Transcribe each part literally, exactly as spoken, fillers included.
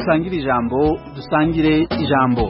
dusangire ijambo dusangire ijambo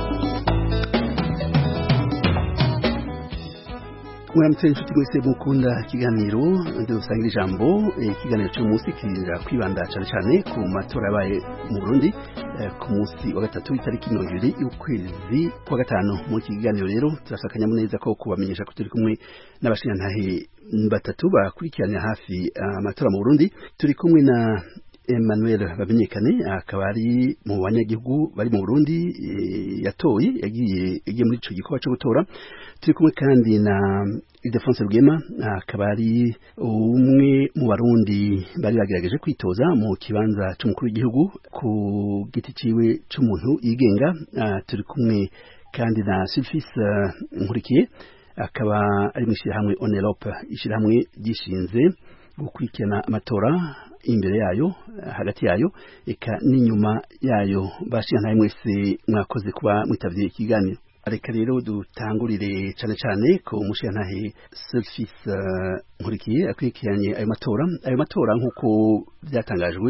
Mwaramutse inshuti mwese mukunda ikiganiro dusangire ijambo ikiganiro cyo munsi kirira kwibanda cyane cyane ku matora yabaye mu Burundi ku munsi wa gatatu itariki mirongo ibiri y'ukwezi kwa gatanu mu kiganiro rero turasakanya neza ko kubamenyesha ko turi kumwe n'abashingantahe batatu bakurikirana hafi amatora mu Burundi turi kumwe na Emmanuel Bamenyekane akaba ari mu banyagihugu bari mu Burundi yatoye yagiye yagiye muri ico gikorwa cyo gutora turi kumwe kandi na Ildefonse Rugema akaba ari umwe mu Barundi bari bagerageje kwitoza mu kibanza cy'umukuru w'igihugu ku giti ciwe cy'umuntu yigenga turi kumwe kandi na Sulfise Nkurikiye akaba ari mwishirahamwe Onelope ishirahamwe gishinze gukurikirana amatora imbere yayo hagati yayo eka n'inyuma yayo bashirana mwese mwakoze kuba mwitavye ikiganiro areka rero dutangurire cyane cyane ko umushingantahe Sulfise Nkurikiye akwikiranye ayo matora ayo matora nkuko byatangajwe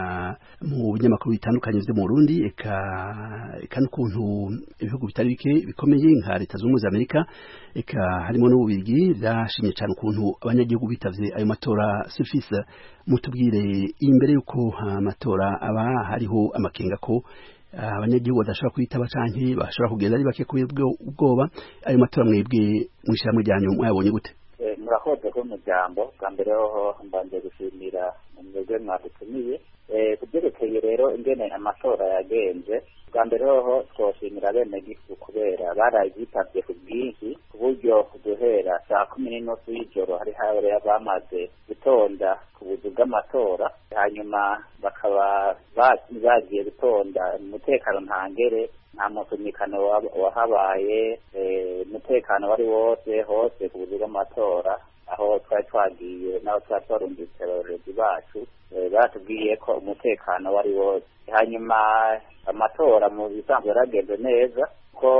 mu binyamakuru bitandukanye byo mu Burundi eka eka n'ukuntu ibihugu bitari bike bikomeye nka Leta Zunze Ubumwe za Amerika eka harimo n'ububirigi byashimye cyane ukuntu abanyagihugu bitavye ayo matora Sulfise mutubwire imbere yuko amatora aba hariho amakenga ko abanyagihugu badashobora kwitaba canke bashobora kugenda ari bake kubwo ubwoba ayo matora mwebwe mwishyira ryanyu mwabonye gute murakoze ko mu jambo bwa mbere ho mbanje gushimira mwebwe mwadutumiye kubyerekeye rero ingene amatora yagenze bwa mbere ho twoshimira bene gifu kubera barayitabye ku bwinshi ku buryo duhera saa kumi n'unusu y'ijoro hari habere bamaze gutonda ku buzu bw'amatora hanyuma bakaba bagiye gutonda umutekano ntangere nta musunikano wahabaye umutekano wari wose hose ku buzu bw'amatora aho twari twagiye n'aho twari twarumvise abayobozi bacu batubwiye ko umutekano wari wose hanyuma amatora mu bisanzwe yaragenze neza ko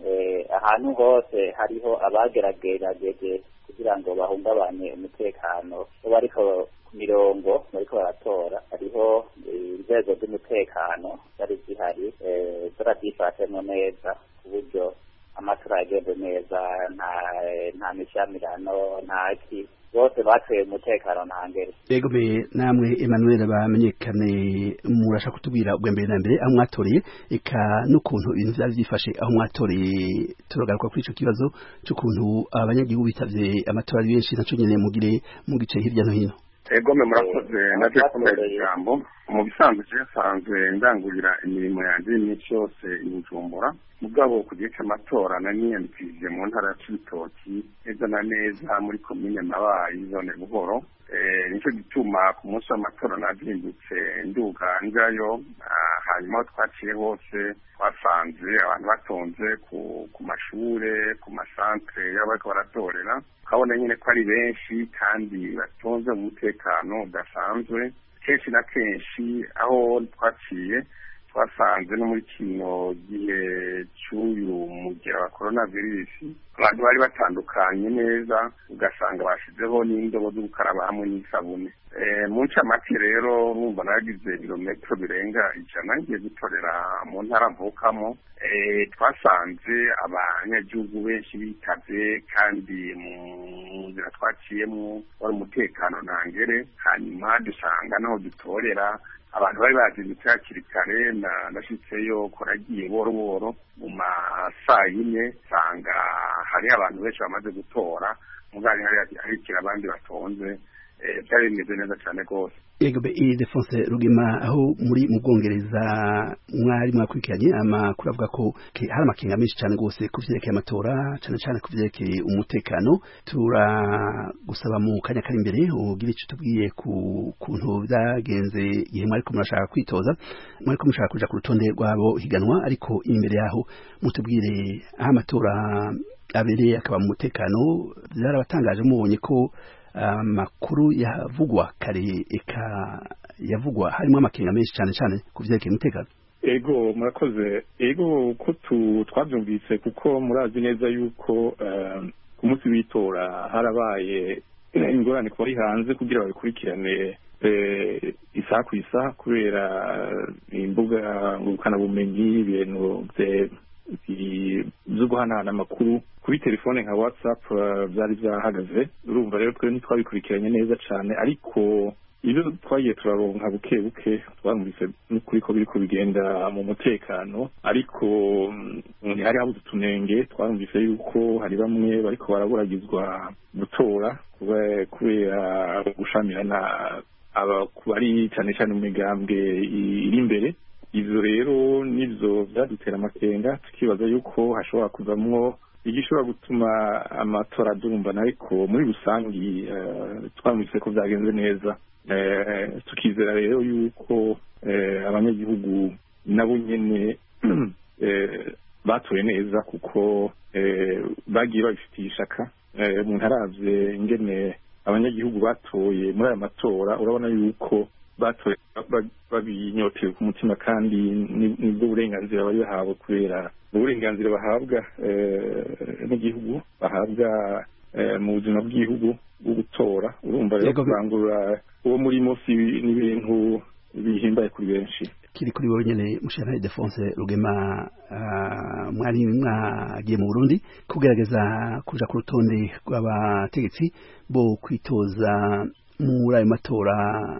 ahantu hose hariho abageragerageje kugira ngo bahungabanye umutekano bariko ku mirongo bariko baratora hariho inzego z'umutekano zari zihari zarabyifashemo neza ku buryo amatora yagenze neza nta nta mishamirano nta ki bose batweye umutekano ntangere yego be namwe Emmanuel Bamenyekane murasha kutubwira ubwa mbere na mbere aho mwatoreye eka n'ukuntu ibintu byari byifashe aho mwatoreye turagaruka kuri ico kibazo cy'ukuntu abanyagihugu bitavye amatora ari benshi naco nyene mugire mu gice hirya no hino ego me murakoze naje kumenya ijambo mu bisanzwe cyasanzwe ndangurira imirimo yanjye n'icyo yose ibujumbura mugabo kugiye cy'amatora na niyandikije mu ntara ya Cibitoki neza na neza muri komine Mabayi zone Buhoro eh nico gituma ku munsi w'amatora nazindutse nduga njayo hanyuma twaciye hose twasanze abantu batonze ku ku mashure ku masantre y'abariko baratorera kabona nyine ko ari benshi kandi batonze mu mutekano udasanzwe kenshi na kenshi aho twaciye twasanze no muri kino gihe cy'uyu mugera wa coronavirus abantu bari batandukanye neza ugasanga bashizeho n'indobo zo gukaraba hamwe n'isabune mu ncamake rero numva nagize ibirometero birenga ijana ngiye gutorera mu ntara mvukamo twasanze abanyagihugu benshi bitavye kandi mu nzira twaciyemo wari umutekano ntangere hanyuma dusanga naho dutorera abantu bari bazindutse hakiri kare ndashitseyo koragiye boro boro mu masaa yine sanga hari abantu benshi bamaze gutora mugari hari kira abandi batonze byari bimeze neza cyane rwose yego be Ildefonse Rugema aho muri mu Bwongereza mwari mwakurikiranye amakuru avuga ko hari amakenga menshi cyane rwose kuvyerekeye amatora cyane cyane kuvyerekeye umutekano turagusaba mu kanya kari imbere ugira icyo tubwiye ku kuntu byagenze igihe mwari ko murashaka kwitoza mwari ko mushaka kuja ku rutonde rwabo higanwa ariko imbere yaho mutubwire aho amatora abereye akaba mu mutekano byarabatangaje mubonye ko amakuru yavugwa kare eka yavugwa harimo amakenga menshi cyane cyane kuvyerekeye umutekano ego murakoze ego ko twabyumvise kuko murazi neza yuko ku munsi w'itora harabaye ingorane ku bari hanze kugira babikurikirane isaha ku isaha kubera imbuga ngurukanabumenyi ibintu byo guhanahana amakuru kuri telefone nka WhatsApp byari byahagaze. Urumva rero twe ntitwabikurikiranye neza cyane, ariko ibyo twagiye turaronka buke buke twamvise n'ukuri ko biriko bigenda mu mutekano, ariko hari habuze utunenge. Twamvise yuko hari bamwe bariko baraburagizwa gutora kubera gushamirana aba kubari cyane cyane mu migambwe iri imbere. Ivyo rero nivyo vyadutera amakenga, tukibaza yuko hashobora kuvamwo igishobora gutuma amatora adurumbana, ariko muri rusangi uh, twamvise ko vyagenze neza. Uh, tukizera rero yuko uh, abanyagihugu nabo nyene uh, batoye neza, kuko uh, bagiye babifitiye ishaka. Umuntu uh, aravye ingene abanyagihugu batoye muri aya matora, urabona yuko batoye babinyotewe ku mutima, kandi nibwo burenganzira bari bahawe, kubera uburenganzira bahabwa n'igihugu bahabwa mu buzima bw'igihugu bwo gutora. Urumva rero kurangura uwo murimo si n'ibintu bihimbaye kuri benshi. Kiri kuri wowe nyene Mushana Ildefonse Rugema, mwari mwagiye mu Burundi kugerageza kuja ku rutonde rw'abategetsi bo kwitoza muri ayo matora.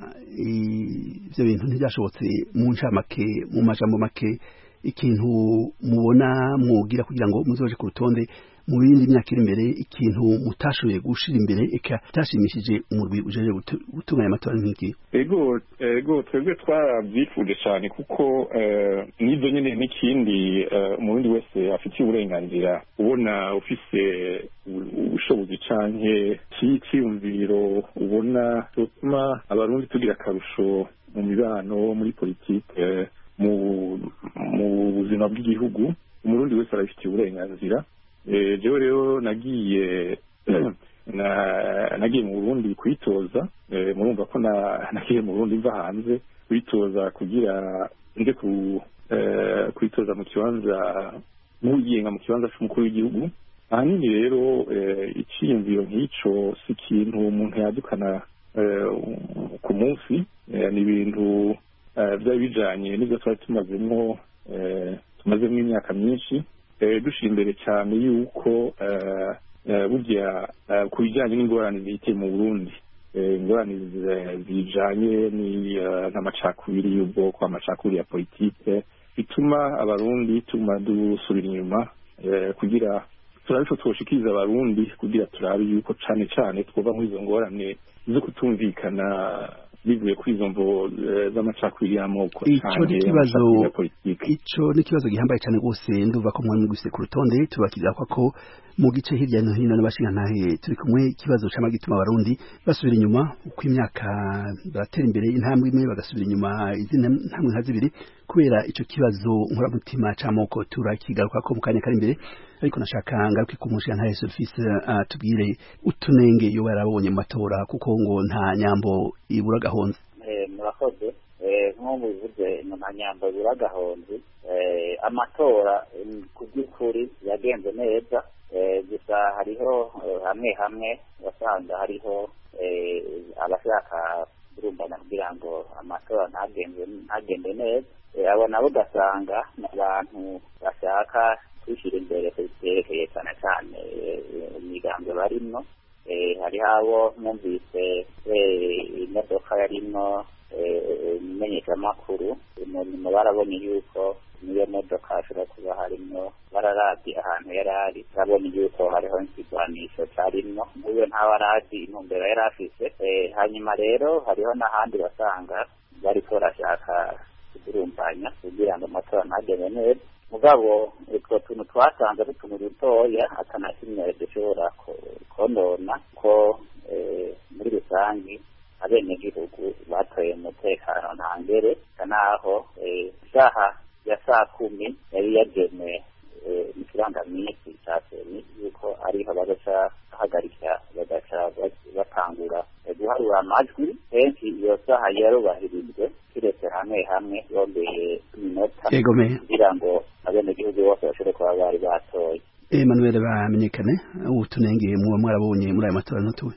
Ivyo bintu ntibyashobotse. Mu ncamake, mu majambo make, ikintu mubona mwogira kugira ngo muzoje ku rutonde mu bindi myaka iri imbere, ikintu mutashoboye gushira imbere eka tashimishije umurwi ujeje gutunganya amatora nk'iki? Ego ego twebwe twarabyifuje cyane, kuko nizo nyene n'ikindi umurundi wese afite uburenganzira, ubona ufise ubushobozi canke cyiyumviro ubona tutuma abarundi tugira akarusho mu mibano, muri politike, mu mu buzima bw'igihugu. Umurundi wese arabifitiye uburenganzira. Jewe rero nagiye nagiye mu Burundi kwitoza. Murumva ko nagiye mu Burundi mva hanze kwitoza kugira nje ku kwitoza mu kibanza muyigenga mu kibanza cy'umukuru w'igihugu. Ahanini rero iciyumviro nk'ico si ikintu umuntu yadukana ku munsi, ni ibintu byari bijanye n'ibyo twari tumazemo tumazemo imyaka myinshi, dushira imbere cyane yuko burya ku bijyanye n'ingorane ziteye mu Burundi, ingorane zijanye n'amacakubiri y'ubwoko, amacakubiri ya politike, bituma abarundi tuma dusubira inyuma, kugira turabe ko twoshikiriza abarundi, kugira turabe yuko cane cane twova muri izo ngorane zo kutumvikana bivuye kuri izo mvo z'amacakubiri y'amoko. Ico ni kibazo ico ni kibazo gihambaye cyane rwose. Nduva ko mwari mwise ku rutonde tubakiza ko mu gice hirya no hino n'abashinga ntahe turi kumwe, ikibazo cyama gituma abarundi basubira inyuma uko imyaka batera imbere intambwe imwe bagasubira inyuma izina ntambwe nka zibiri, kubera ico kibazo nkoramutima c'amoko. Turakigaruka ko mu kanya kari imbere, ariko nashaka ngaruke ku mushinga ntahe Surfise atubwire utunenge yo barabonye mu matora, kuko ngo nta nyambo ibura gahonze. Murakoze. Nk'ubu bivuze nta nyambo ibura gahonze. Amatora ku by'ukuri yagenze neza, gusa hariho hamwe hamwe wasanga hariho abashaka kurumbana kugira ngo amatora ntagende ntagende neza. Abo nabo ugasanga n'abantu bashaka kwishyira imbere byerekeye cyane cyane imigambi barimwo. Hariho abo mwumvise imodoka yarimwo imenyeshamakuru, umuntu barabonye yuko niyo modoka ashobora kuba harimwo, bararadi ahantu yari ari, barabonye yuko hariho ikigwanisho cyarimwo, nk'uyo ntawe aradi intumbero yari afise. Hanyuma rero hariho n'ahandi basanga bariko barashaka kudurumbanya kugira ngo amatora ntagende neza. Mugabo utwo tuntu twasanze ari utuntu dutoya atana kimwe dushobora konona ko muri rusangi abenegihugu batoye umutekano ntangere, naho isaha ya saa kumi yari yagenwe mu kirangamisi ca seni yuko ariho bagaca bahagarika bagaca batangura guharura amajwi. Kenshi iyo saha yarubahirijwe, kiretse hamwe hamwe yongeye iminota kugira ngo abenegihugu bose bashobore kuba bari batoye. Emmanuel bamenyekane utunenge muba mwarabonye muri ayo matora n'utuwe?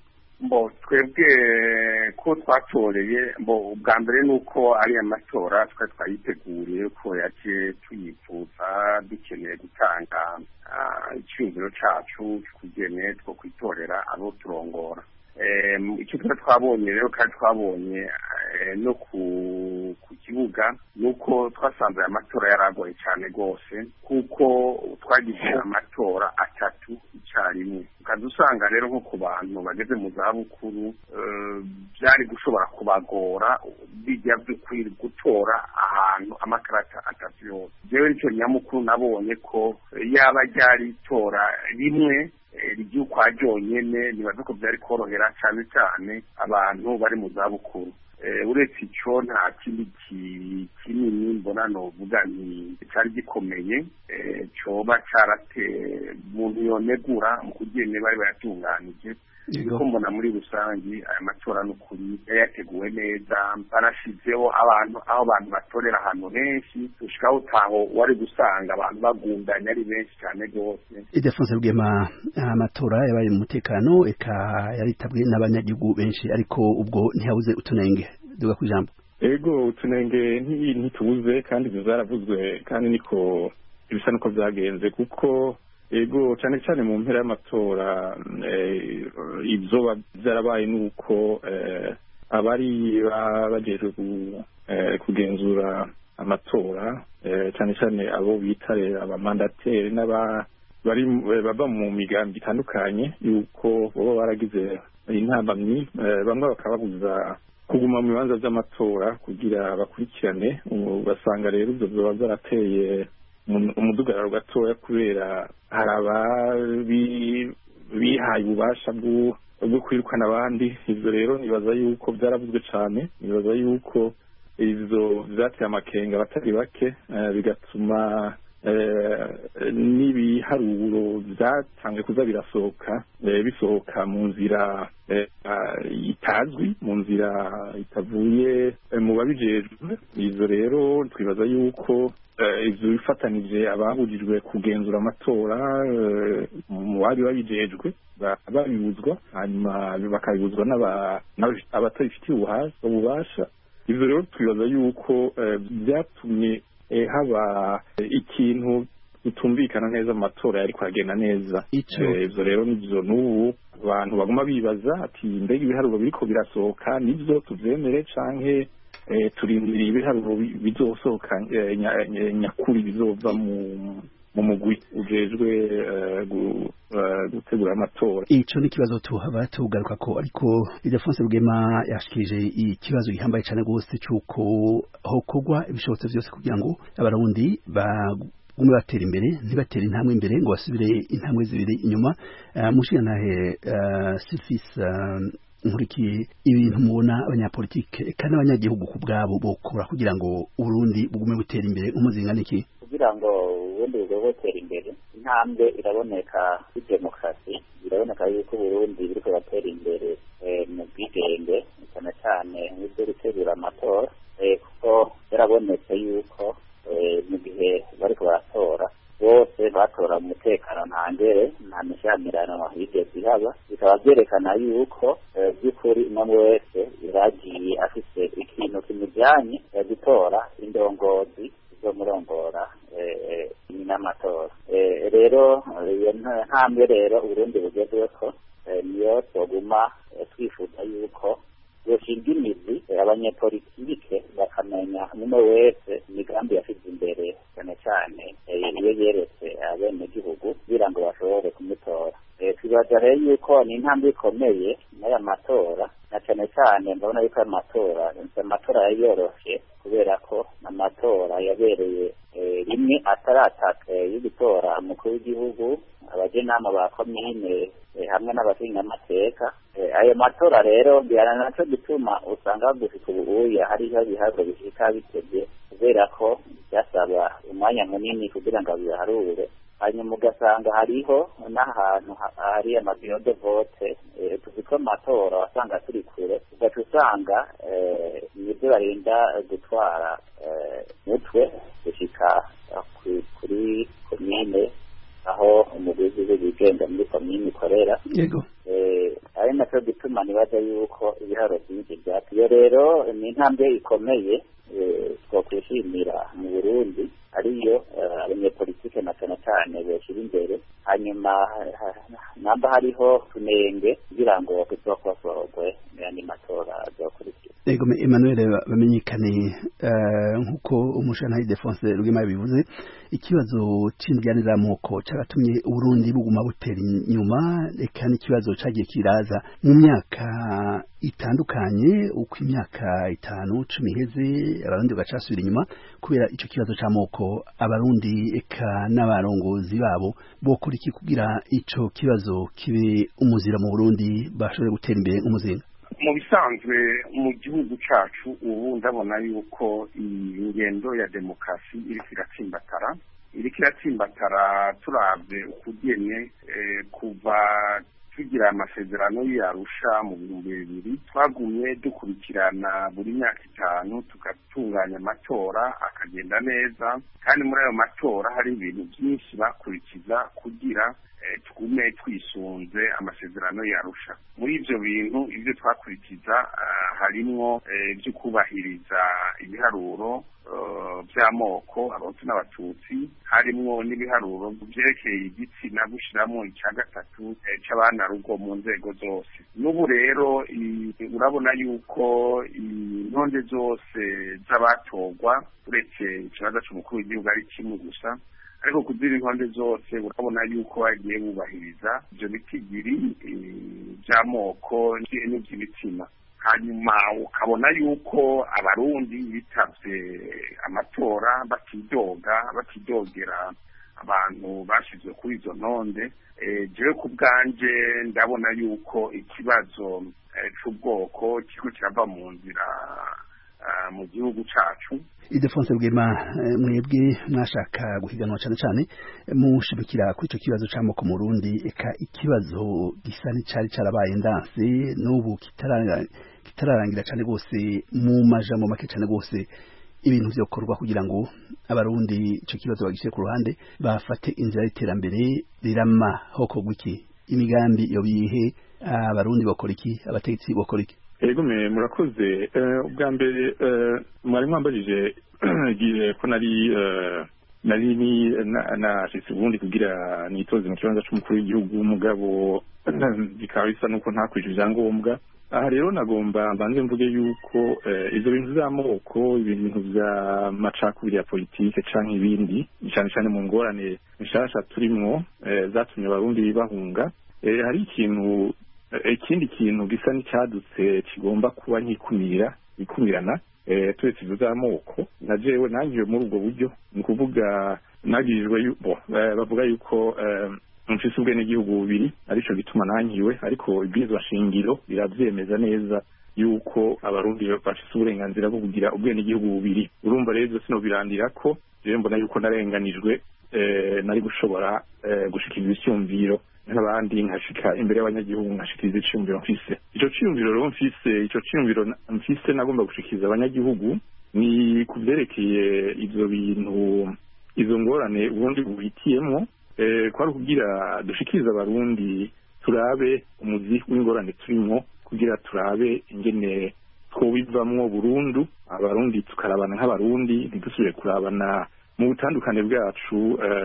mbo twebwe ko twatoreye mbo ubwa mbere nuko ari amatora twari twayiteguriye ko yaje tuyifuza dukeneye gutanga icyumviro cacu kugene two kwitorera abo turongora icyo twari twabonye rero kandi twabonye no ku kibuga nuko twasanze aya matora yaragoye cyane rwose kuko twagize amatora atatu icyarimwe ukaza usanga rero nko ku bantu bageze mu zabukuru byari gushobora kubagora bijya by'ukuri gutora ahantu amakarata atatu yose jewe nicyo nyamukuru nabonye ko yaba ryari itora rimwe ry'ukwa ryonyene nibaza ko byari korohera cyane cyane abantu bari mu zabukuru uretse icyo nta kindi kinini mbona novuga nti cyari gikomeye coba carateye umuntu yonegura mu kugene bari bayatunganije kuko mbona muri rusangi aya matora n'ukuri yateguwe neza barashizeho abantu aho abantu batorera ahantu henshi ushikaho utaho wari gusanga abantu bagundanye ari benshi cyane rwose Idefonse Rugema amatora yabaye mu mutekano eka yaritabwe n'abanyagihugu benshi ariko ubwo ntihabuze utunenge duga ku ijambo ego utunenge ntitubuze kandi bizaravuzwe kandi niko ibisa nuko byagenze kuko ego cyane cyane mu mpera y'amatora ibyo byarabaye nuko abari bagejwe kugenzura amatora cyane cyane abo bitare abamandateri n'aba bari baba mu migambi itandukanye yuko baba baragize intambamyi bamwe bakababuza kuguma mu bibanza by'amatora kugira bakurikirane ugasanga rero ibyo byoba byarateye umudugararo gatoya kubera hari ababihaye ububasha bwo kwirukana abandi ibyo rero nibaza yuko byaravuzwe cyane nibaza yuko ibyo byateye amakenga abatari bake bigatuma n'ibiharuro byatanzwe kuza birasohoka bisohoka mu nzira itazwi mu nzira itavuye mu babijejwe ibyo rero twibaza yuko ibyo bifatanije abahujijwe kugenzura amatora mu bari babijejwe babibuzwa hanyuma bakabibuzwa n'abatabifitiye ububasha ibyo rero twibaza yuko byatumye haba ikintu bitumvikana neza mu matora yari kwagenda neza ibyo rero nibyo n'ubu abantu baguma bibaza ati mbega ibiharuro biriko birasohoka nibyo tuvyemere canke turindiriye ibiharuro bizosohoka nyakuri bizova mu mu mugwi ujejwe gutegura amatora ico ni kibazo tuhaba tugaruka ko ariko Idefonse Rugema yashikije ikibazo gihambaye cyane gose cyuko hokogwa ibishobotso byose kugira ngo abarundi bagume batera imbere ntibatera intambwe imbere ngo basubire intambwe zibiri inyuma mushikanahe Sylphis nkurikiye ibintu mubona abanyapolitike kandi abanyagihugu ku bwabo bokora kugira ngo Uburundi bugume butera imbere umuzinga niki kugira ngo ubundi butera imbere intambwe iraboneka muri demokarasi biraboneka yuko Burundi biriko batera imbere mu bwigenge cyane cyane nk'ibyo gutegura amatora kuko birabonetse yuko mu gihe bariko baratora bose batora mu mutekano ntangere nta mishyamirano yigeze ihaba bikaba byerekana yuko by'ukuri umwe wese yaragiye afise ikintu kimujyanye gutora indongozi zo murongora n'amatora rero iyo ntambwe rero Uburundi bugezweho niyo twoguma twifuza yuko yoshinga imizi abanyepolitike bakamenya umwe wese imigambi yashyize imbere cyane cyane iyo yeretse abenegihugu kugira ngo bashobore kumutora twibaza rero yuko ni intambwe ikomeye n'aya matora na cyane cyane ndabona yuko aya matora amatora yari yoroshe kubera ko amatora yabereye rimwe atarataka yo gutora umukuru w'igihugu abajenama ba komine hamwe n'abashingamateka ayo matora rero bihana naco gituma usanga gushika ubuya hariho ibiharuro bishika bitevye kubera ko byasaba umwanya munini kugira ngo biharure hanyuma ugasanga hariho n'ahantu hari amabiro de vote tuziko amatora wasanga turi kure ugaca usanga nibyo barinda gutwara mutwe gushika kuri komine aho umuguzi w'igenga muri komine ikorera yego ari na nacyo gituma nibaza yuko ibiharo byinshi byatuye rero ni intambwe ikomeye twakwishimira mu Burundi ariyo abanyepolitike na cyane cyane bashyira imbere hanyuma namba hariho tunenge kugira ngo tuzokosorwe n'andi matora azokurikira. Ego Emmanuel bamenyekane nk'uko umushantayi Defonse Rugema bivuze ikibazo c'indyaniramuko caratumye Uburundi buguma butera inyuma eka n'ikibazo cagiye kiraza mu myaka itandukanye uko imyaka itanu cumi iheze abarundi bagacasubira inyuma kubera ico kibazo c'amoko. Abarundi eka n'abarongozi babo bokora iki kugira ico kibazo kibe umuzira mu Burundi bashobore gutera imbere nk'umuzinga? Mu bisanzwe mu gihugu cacu ubu ndabona yuko ingendo ya demokarasi iriko iratsimbatara iriko iratsimbatara turavye ukugene kuva tugira amasezerano y'Arusha mu bihumbi bibiri twagumye dukurikirana buri myaka itanu tugatunganya amatora akagenda neza kandi muri ayo matora hari ibintu byinshi bakurikiza kugira tugume twisunze amasezerano y'Arusha. Muri ivyo bintu ivyo twakurikiza harimwo byo kubahiriza ibiharuro by'amoko abahutu n'abatutsi, harimwo n'ibiharuro byerekeye igitsina gushiramo icya gatatu c'abana rugo mu nzego zose. N'ubu rero urabona yuko intonde zose z'abatorwa uretse ikibazo c'umukuru w'igihugu ari kimwe gusa, ariko kuzira intonde zose urabona yuko bagiye bubahiriza ivyo bitigiri vy'amoko n'ivy'ibitsina. Hanyuma ukabona yuko abarundi bitavye amatora batidoga batidogera abantu bashizwe kuri izo ntonde. Jewe ku bwanje ndabona yuko ikibazo c'ubwoko kiriko kirava mu nzira mu gihugu cacu. Idefonse Rugema mwebwe mwashaka guhiganwa cyane cyane mushimikira kuri ico kibazo c'amoko mu Burundi eka ikibazo gisa n'icari carabaye ndanse n'ubu kitararangira kitararangira cyane gose mu majambo make cyane gose ibintu vyokorwa kugira ngo abarundi ico kibazo bagishye ku ruhande bafate inzira y'iterambere rirama hoko gwiki imigambi yo bihe abarundi bakora iki abategetsi bakora iki? Ego me murakoze ubwa mbere mwari mwambajije giye ko nari nari ni na shitse ubundi kugira nitoze mu kibanza c'umukuru w'igihugu umugabo bikaba bisa nuko ntakwije ivyangombwa. Aha rero nagomba mbanze mvuge yuko izo bintu z'amoko ibintu vya macakubiri ya politike canke ibindi cyane cyane mu ngorane nshasha turimwo zatumye abarundi bahunga. Hari ikintu ikindi kintu gisa n'icyadutse kigomba kuba nkikumira ikumirana turetse izo z'amoko na jewe nangiwe muri ubwo buryo ni ukuvuga nagirijwe yuko bavuga yuko mfise ubwenegihugu bubiri arico gituma nangiwe, ariko ibwirizwa shingiro biravyemeza neza yuko abarundi bafise uburenganzira bwo kugira ubwenegihugu bubiri. Urumva rero sino birandira ko jewe mbona yuko narenganijwe nari gushobora gushikiriza icyumviro n'abandi nkashika imbere y'abanyagihugu nkashikiriza icyumviro mfise. Ico cyumviro rero mfise ico cyumviro mfise nagomba gushikiriza abanyagihugu ni kuvyerekeye ivyo bintu izo ngorane ubundi buhitiyemo kwari kugira dushikiriza abarundi turabe umuzi w'ingorane turimo kugira turabe ingene twobivamwo burundu abarundi tukarabana nk'abarundi ntidusubire kurabana mu butandukane bwacu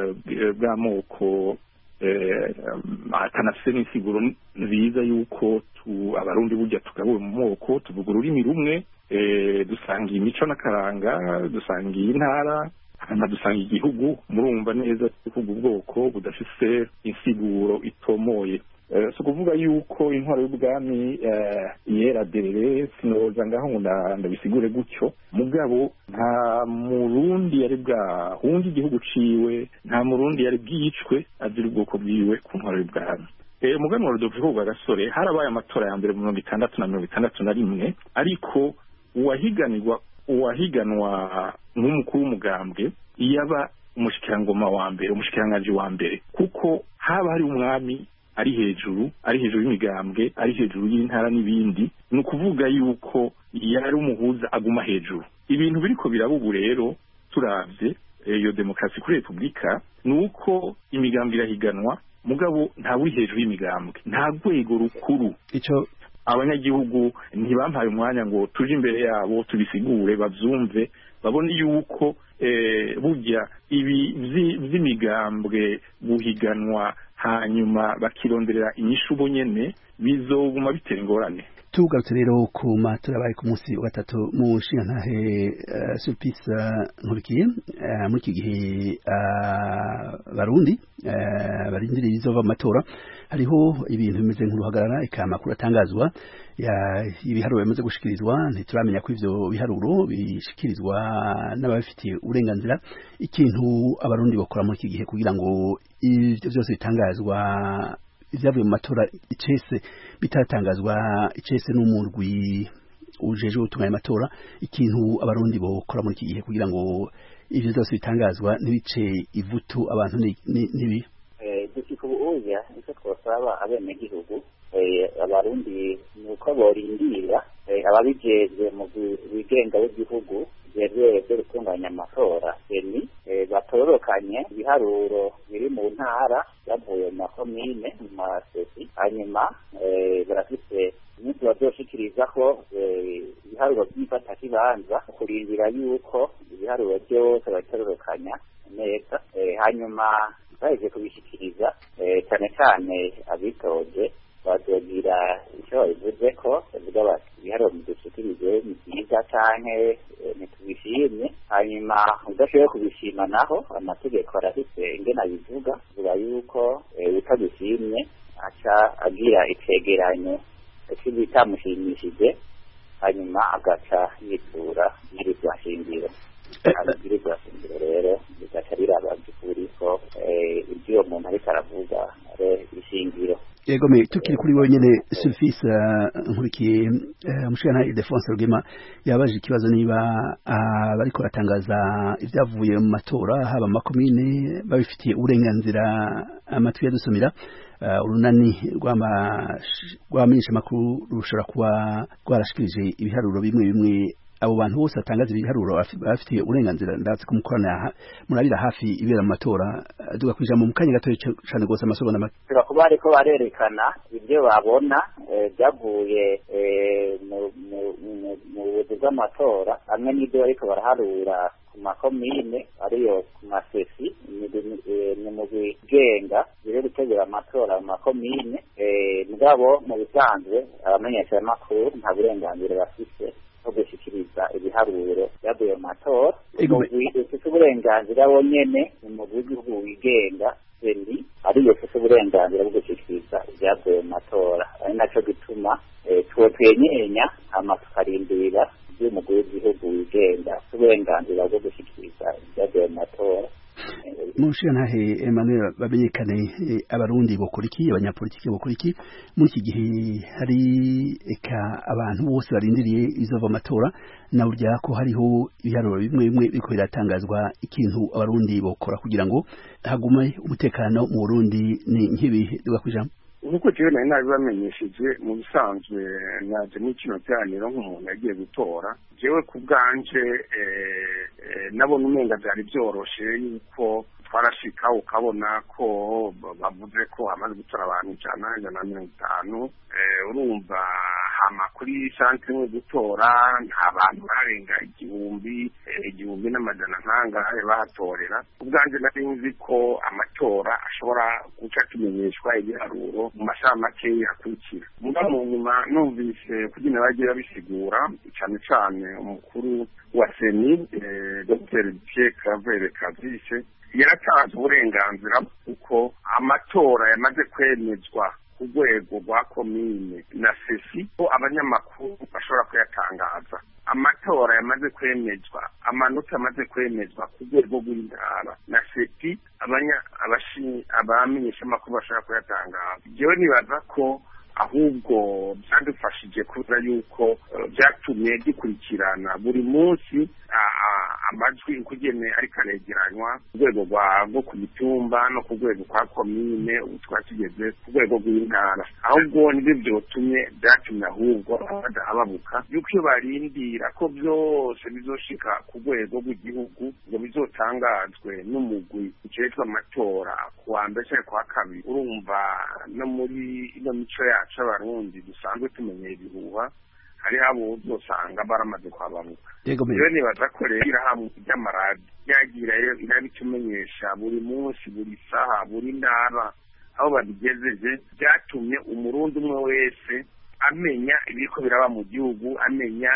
bw'amoko akanafise n'insiguro nziza yuko abarundi burya tugabuwe mu moko tuvuga ururimi rumwe dusangiye imico n'akaranga dusangiye intara hanyuma dusanga igihugu murumva neza kuvuga ubwoko budafise insiguro itomoye. So kuvuga yuko intwaro y'ubwami yera derere sinoza ngaho ngo ndabisigure gutyo mugabo nta murundi yari bwahunga igihugu ciwe, nta murundi yari bwicwe azira ubwoko bwiwe ku ntwaro y'ubwami. Umuganwa Rudoviko Rwagasore harabaye amatora ya mbere mu mirongo itandatu na mirongo itandatu na rimwe, ariko uwahiganirwa uwahiganwa nk'umukuru w'umugambwe yaba umushikirangoma wa mbere umushikirangaji wa mbere, kuko haba hari umwami ari hejuru ari hejuru y'imigambwe ari hejuru y'intara n'ibindi, ni ukuvuga yuko yari umuhuza aguma hejuru. Ibintu biriko birabubu rero turavye iyo demokarasi kuri Republika nuko imigambwe irahiganwa mugabo nta wi hejuru y'imigambwe, nta rwego rukuru ico abanyagihugu ntibampaye umwanya ngo tuje imbere yabo tubisigure bavyumve babone yuko burya ibi vy'imigambwe guhiganwa hanyuma bakironderera inyishu bo nyene bizoguma bitera ingorane. Tugarutse rero ku matora baye ku munsi wa gatatu mu nshingantahe uh, Sulpice Nkurikiye uh, muri iki gihe abarundi uh, uh, barindiriye izova amatora hariho ibintu bimeze nk'uruhagarara ikamakuru atangazwa ibiharuro bimaze gushikirizwa ntituramenya ko ivyo biharuro bishikirizwa n'abafitiye uburenganzira ikintu abarundi bakora muri iki gihe kugira ngo ivyo byose bitangazwa ivyavuye mu matora icese bitatangazwa icese n'umurwi ujeje gutunganya amatora ikintu abarundi bokora muri iki gihe kugira ngo ivyo byose bitangazwa ntibice ivutu abantu nibi dushika ubuya icyo twosaba abenegihugu abarundi nuko borindira ababijejwe mu bigenga w'igihugu vyevye vyo gutunganya amatora eni batorokanye ibiharuro biri mu ntara yavuye mu makomine mu masesi hanyuma barafise umunsi bazoshikirizaho ibiharuro vy'ifatakibanza kurindira yuko ibiharuro vyose batorokanya neza hanyuma baje kubishikiriza cyane cyane abitoje bazogira icyo bivuze ko bavuga bati ibiharuro mudushikirije ni byiza canke ntitubishimye hanyuma udashoboye kubishima naho amategeko arafise ingene abivuga vuga yuko utadushimye aca agira icegeranyo kibitamushimishije hanyuma agaca yitura yirizwa shingiro ababwirizwa shingiro rero bigaca biraba by'ukuri ko ibyo umuntu ariko aravuga ari ishingiro. Yego me tukiri kuri wowe nyene Sulpice Nkurikiye umushikana Ildefonse Rugema yabaje ikibazo niba bariko batangaza ivyavuye mu matora haba makomine babifitiye uburenganzira amatwi yadusomira urunani rwamenyesha makuru rushobora kuba rwarashikirije ibiharuro bimwe bimwe abo bantu bose batangaza ibiharuro bafitiye uburenganzira ndatse kumukorana murabira hafi ibera mu matora duga kwijamo mu kanya gato cyane gose amasobanuro make kuba ariko barerekana ibyo babona byavuye mu buzi bw'amatora hamwe n'ibyo ariko baraharura ku makomine ariyo ku masesi ni mu bigenga biri gutegura amatora mu makomine mugabo mu bisanzwe abamenyesha amakuru nta burenganzira bafise gushikiriza ibiharuro byavuye mu matora ufite uburenganzira wonyene mu gihugu wigenga sendi ariyo ufite uburenganzira bwo gushikiriza ibyavuye mu matora ari naco gituma twotwenyenya amatukarindira y'umugwi w'igihugu wigenga uburenganzira bwo gushikiriza ibyavuye mu matora. Mushiyantahe Emmanuel bamenyekane abarundi bokora iki abanyapolitiki bokora iki muri iki gihe hari eka abantu bose barindiriye izova amatora na urya ko hariho ibiharuro bimwe bimwe biko biratangazwa ikintu abarundi bokora kugira ngo hagume umutekano mu Burundi ni nkibi dugakwijamo uko jewe nari nabibamenyesheje mu bisanzwe naje mu kino cyaniro nk'umuntu yagiye gutora jewe ku bwanje nabona umenga byari byoroshe yuko twarashika ukabona ko bavuze ko amaze gutora abantu ijana ijana na mirongo itanu urumva hama kuri santre imwe gutora nta bantu barenga igihumbi igihumbi n'amajana nkangahe bahatorera ubwanje nari nzi ko amatora ashobora guca tumenyeshwa ibiharuro mu masaha make yakurikira muga mu nyuma numvise kugira bagiye babisigura cyane cyane umukuru wa seni Dr Pierre Claver Kazise yaratanze uburenganzira kuko amatora yamaze kwemezwa ku rwego rwa komine na sesi ko abanyamakuru bashobora kuyatangaza amatora yamaze kwemezwa amanota yamaze kwemezwa ku rwego rw'intara na seti abamenyesha amakuru bashobora kuyatangaza jewe nibaza ko ahubwo byadufashije kuza yuko byatumye dukurikirana buri munsi amajwi ukugene ariko aregeranywa ku rwego rwo ku mitumba no ku rwego kwa komine ubu twakigeze ku rwego rw'intara ahubwo nibyo byotumye byatumye ahubwo badahababuka yuko iyo barindira ko byose bizoshika ku rwego rw'igihugu ngo bizotangazwe n'umugwi ujejwe amatora ku wa mbere cyangwa kwa kabiri urumva no muri ino mico yacu abarundi dusanzwe tumenyeye ibihuha hari abo uzosanga baramaze kwababuka rero nibaza ko rero irahamwe ry'amaradi ryagirayo irabitumenyesha buri munsi buri saha buri ntara aho babigejeje byatumye umurundi umwe wese amenya ibiko biraba mu gihugu amenya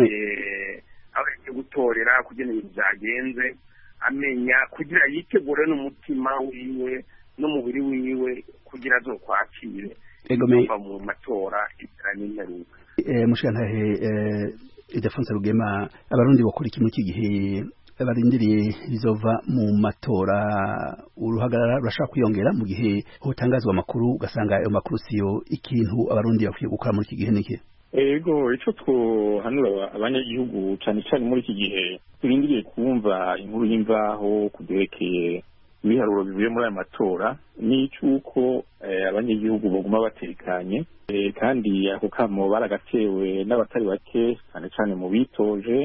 aho yagiye gutorera kugira ibintu byagenze amenya kugira yitegure n'umutima wiwe n'umubiri wiwe kugira azokwakire kuva mu matora itara n'imperuka mushikantahe Ildefonse Rugema abarundi bakora iki muri iki gihe barindiriye bizova mu matora uruhagarara rurashaka kwiyongera mu gihe hotangazwa amakuru ugasanga ayo makuru siyo ikintu abarundi bakwiye gukora muri iki gihe niki ego ico twohanura abanyagihugu cyane cyane muri iki gihe turindiriye kumva inkuru y'imvaho kuderekeye ibiharuro bivuye muri aya matora ni cyuko abanyagihugu baguma batekanye kandi ako kamo baragatewe n'abatari bake cyane cyane mu bitoje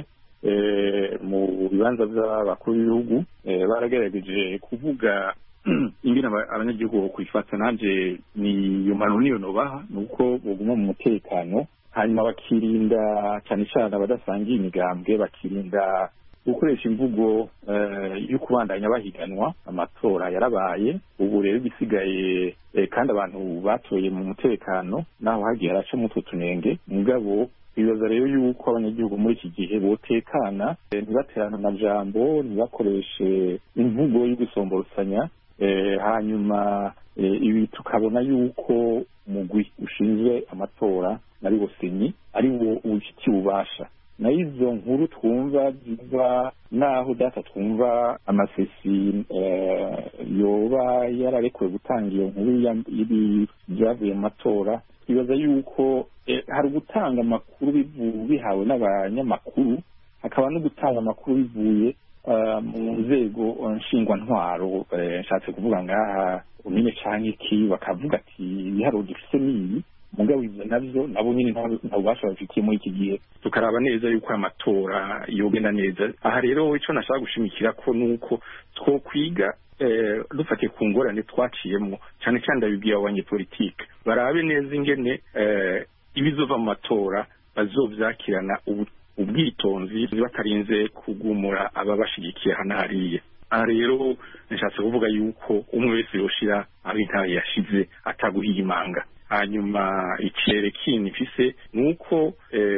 mu bibanza by'abakuru b'ibihugu baragerageje kuvuga ingene abanyagihugu kwifata nanje ni iyo mpanuro niyo nobaha nuko baguma mu mutekano hanyuma bakirinda cyane cyane abadasangiye imigambwe bakirinda gukoresha imvugo yo kubandanya bahiganwa amatora yarabaye ubu rero gisigaye kandi abantu batoye mu mutekano naho hagiye haraca mu tunenge mugabo bibaza rero yuko abanyagihugu muri iki gihe botekana ntibaterana amajambo ntibakoreshe imvugo yo gusomborosanya hanyuma ibi tukabona yuko umugwi ushinzwe amatora nari Bosenyi ari wo ubifitiye ububasha na izo nkuru twumva ziva naho data twumva amasesi yoba yararekuwe gutanga iyo nkuru y'ibyavuye mu matora twibaza yuko hari gutanga amakuru bihawe n'abanyamakuru hakaba no gutanga amakuru bivuye mu nzego nshingwantwaro nshatse kuvuga ngaha umine canke iki bakavuga ati ibiharuro dufise n'ibi mugabo ivyo navyo nabo nyine nta bubasha bafitiye muri iki gihe tukaraba neza yuko amatora yogenda neza aha rero ico nashaka gushimikira ko nuko twokwiga dufatiye ku ngorane twaciyemo cyane cyane ndabibwiye abanyepolitike barabe neza ingene ibizova mu matora bazovyakirana ubwitonzi batarinze kugumura ababashigikiye hana hariye aha rero nishatse kuvuga yuko umwe wese yoshira aho intahe yashize ataguhiye imanga hanyuma ikirere kindi mfise nuko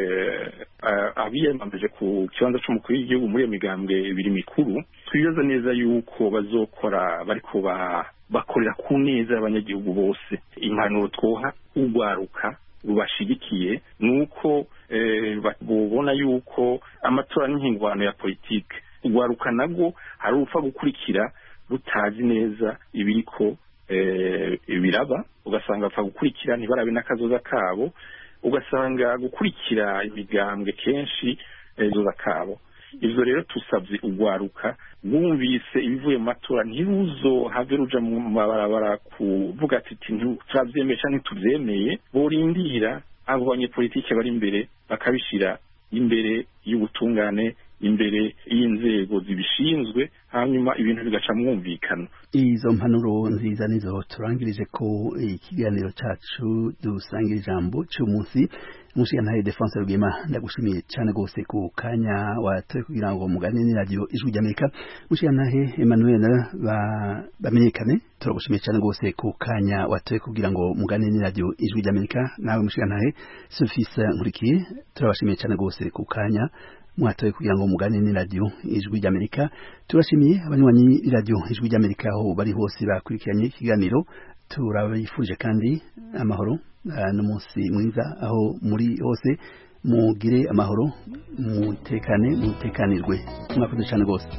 abiyamamaje ku kibanza c'umukuru w'igihugu muri iyo migambwe ibiri mikuru twibaza neza yuko bazokora bariko bakorera ku neza y'abanyagihugu bose impanuro twoha ugwaruka rubashigikiye nuko bobona yuko amatora n'inhingwano ya politike ugwaruka nabwo hari upfa gukurikira rutazi neza ibiriko biraba ugasanga apfa gukurikira ntibarabe n'akazoza kabo ugasanga gukurikira imigambwe kenshi zoza kabo ivyo rero tusabye ugwaruka bumvise ibivuye mu matora ntiruzo have ruja mu mabarabara kuvuga ati turavyemeye canke tuvyemeye borindira abo banyepolitike bari imbere bakabishira imbere y'ubutungane imbere y'inzego zibishinzwe hanyuma ibintu bigaca mwumvikana izo mpanuro nziza nizo turangirije ko ikiganiro cacu dusangira ijambo cy'umunsi mushikantahe Ildefonse Rugema ndagushimiye cyane gose ku kanya watoye kugira ngo mugane ni radio Ijwi ry'Amerika mushikantahe Emmanuel bamenyekane turagushimiye cyane gose ku kanya watoye kugira ngo mugane ni radio Ijwi ry'Amerika nawe mushikantahe Sufisa Nkurikiye turabashimiye cyane gose ku kanya mwatoye kugira ngo mugane ni radio Ijwi ry'Amerika turashimiye abanywanyi radio Ijwi ry'Amerika aho bari hose bakurikiranye ikiganiro turabifuje kandi amahoro n'umunsi mwiza aho muri hose mugire amahoro mutekane mutekanirwe mwakoze cyane gose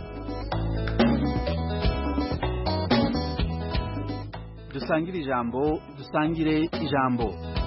dusangire ijambo dusangire ijambo